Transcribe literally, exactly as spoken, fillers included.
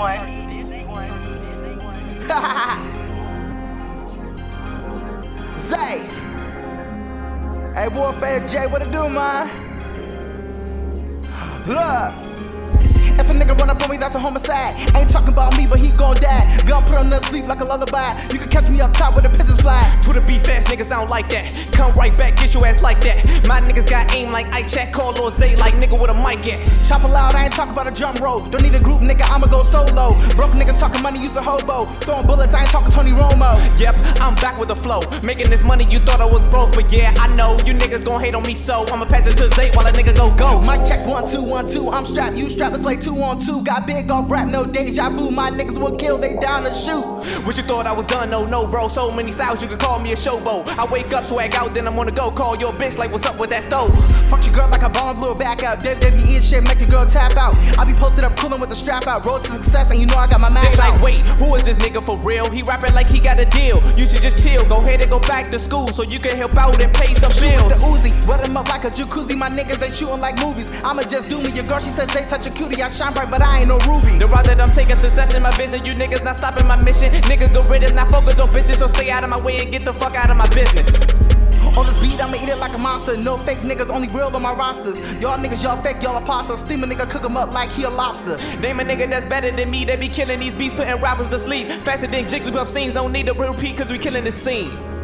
one. Zay. Hey, Warfare J, what it do, man? Look. If a nigga run up on me, that's a homicide. Ain't talking about me, but he gon' die. Gun put on the sleep like a lullaby. You can catch me up top with the pigeons fly. Twitter beef ass niggas, I don't like that. Come right back, get your ass like that. My niggas got aim like Ike Chat, call Lil Zay like nigga with a mic at. Chop loud, I ain't talking about a drum roll. Don't need a group, nigga, I'ma go solo. Broke niggas talking money, use a hobo. Throwing bullets, I ain't talking Tony Romo. Yep, I'm back with the flow. Making this money, you thought I was broke. But yeah, I know, you niggas gon' hate on me, so I'ma pass it to Zay while a nigga go ghost. Mic check, one, two, one, two. I'm strapped, you strapped, let's play two on two. Got big off rap, no deja vu. My niggas will kill, they down to shoot. What you thought I was done? No, no, bro. So many styles, you could call me a showboat. I wake up, swag out, then I'm on the go. Call your bitch like, what's up with that though? Fuck your girl like a bomb, blew her back out. W W E and shit, make your girl tap out. I be posted up coolin' with the strap out. Road to success, and you know I got my Mac They out. like, wait, who is this nigga for real? He rapping like he got a deal. You should just chill, go ahead and go back to school so you can help out and pay some Shoot with the bills. Uzi, wet him up like a jacuzzi. My niggas, they shootin' like movies. I'ma just do me. Your girl, she says they such a cutie. I shine bright, but I ain't no Ruby. The route that I'm taking, success in my vision. You niggas not stopping my mission. Niggas go rid not focus on bitches, so stay out of my way and get the fuck out of my business. On this beat, I'ma eat it like a monster. No fake niggas, only real on my rosters. Y'all niggas, y'all fake, y'all imposters. Steam a nigga, cook him up like he a lobster. Name a nigga that's better than me. They be killing these beats, putting rappers to sleep. Faster than Jigglypuff scenes. Don't need to repeat, cause we killing the scene.